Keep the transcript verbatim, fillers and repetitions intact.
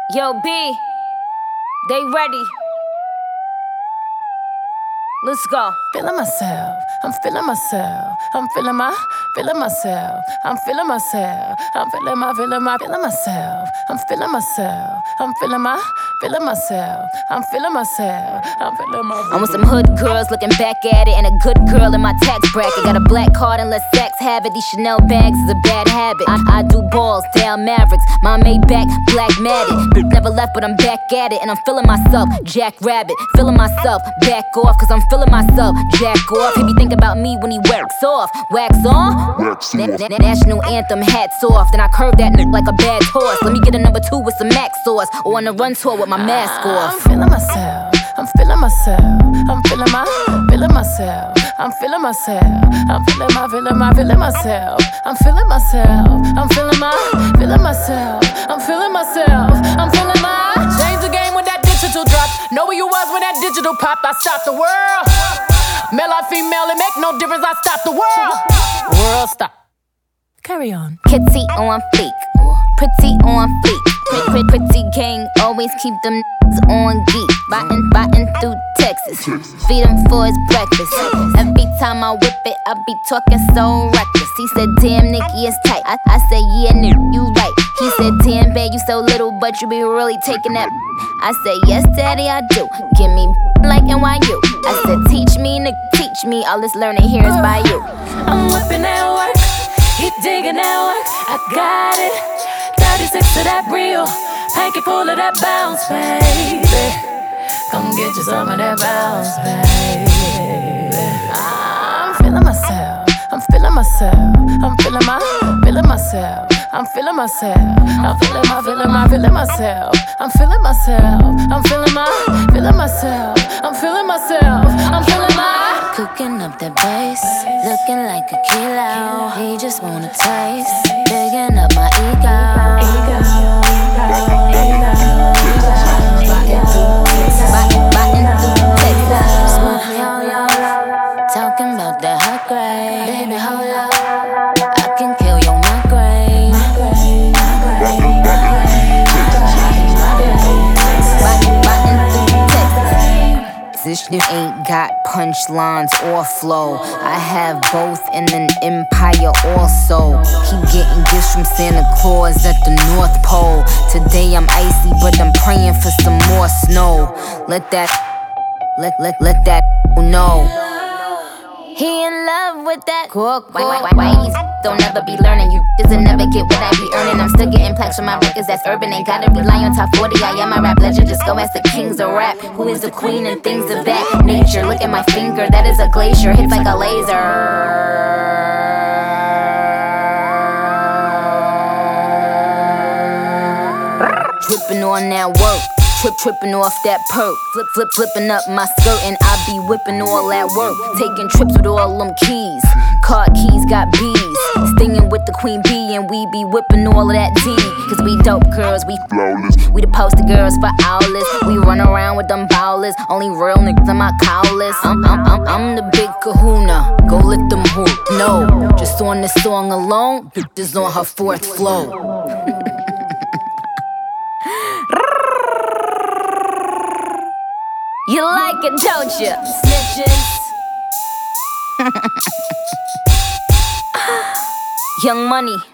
Yo, B, they ready. Let's go. Feeling myself, I'm feeling myself, I'm feeling my, feeling myself, I'm feeling myself, I'm feeling my, feeling my, feeling myself, I'm feeling myself, I'm feeling my, feeling myself, I'm feeling myself, I'm feeling my. I'm with some hood girls looking back at it, and a good girl in my tax bracket. Got a black card and let sex have it. These Chanel bags is a bad habit. I, I do balls, down Mavericks, my Maybach, black matted. Never left, but I'm back at it, and I'm feeling myself, Jack Rabbit, feeling myself, back off, cause I'm feeling myself, jack off. He be thinking about me when he wax off. Wax on? Wax na na National anthem, hats off. Then I curve that n like a bad horse. Let me get a number two with some max sauce, or on a run tour with my mask off. I'm feeling myself, I'm feeling myself, I'm feeling my, feeling myself, I'm feeling myself, I'm feeling my, feeling my, feeling myself, I'm feeling myself, I'm feeling my, feeling myself, I'm feeling myself, I'm feeling my. Change the game when that digital drop. Know where you was when that digital popped. I stopped the world. Male or female, it make no difference. I stopped the world. World stop. Carry on. Kitty on fleek, pretty on fleek. Pretty, pretty gang, always keep them on geek. Biting, biting through Texas. Feed him for his breakfast. Every time I whip it, I be talking so reckless. He said, damn, Nikki, it's tight. I, I said, yeah, nigga, you right. He said, damn, babe, you so little, but you be really taking that. I said, yes, daddy, I do. Give me like N Y U. I said, teach me, nigga, teach me. All this learning here is by you. I'm whipping that work, he digging that work. I got it. thirty-six to that real, pack it full of that bounce, baby. Come get you some of that bounce, baby. I'm feeling myself, I'm feeling myself, I'm feeling my, feeling myself, I'm feeling myself, I'm feeling my, feeling my, feeling myself, I'm feeling myself, I'm feeling my, feeling myself, I'm feeling myself, I'm feeling my. Cooking up that bass, looking like a kilo. He just wanna taste, digging up my ego. Ego, ego, Biting through Texas. Smoke me all up, talking about that hot grade. Baby, hold up, I can kill your migraine. Biting through Texas. This shit ain't got punchlines or flow. I have both in an empire also. Keep getting gifts from Santa Claus at the North Pole. Today I'm icy, but I'm praying for some more snow. Let that, let, let, let that know. He in love with that cook. Why, why, why, why these don't ever be learning? You doesn't never get what I be earning. I'm still getting plaques from my records that's urban. Ain't gotta rely on top forty. I am my rap legend. Just go ask the kings of rap. Who is the queen and things of that nature? Look at my finger, that is a glacier. Hits like a laser. Dripping on that work, trip tripping off that perk, flip flip flipping up my skirt, and I be whipping all that work, taking trips with all them keys. Car keys got bees, stinging with the queen bee, and we be whipping all of that tea. Cause we dope girls, we flawless, we the poster girls for owlets. We run around with them bowlers, only real niggas in my cowlers. I'm, I'm, I'm, I'm the big kahuna, go let them hoop. No, just on this song alone, bitches on her fourth flow. You like it, don't you? Snitches. Young Money.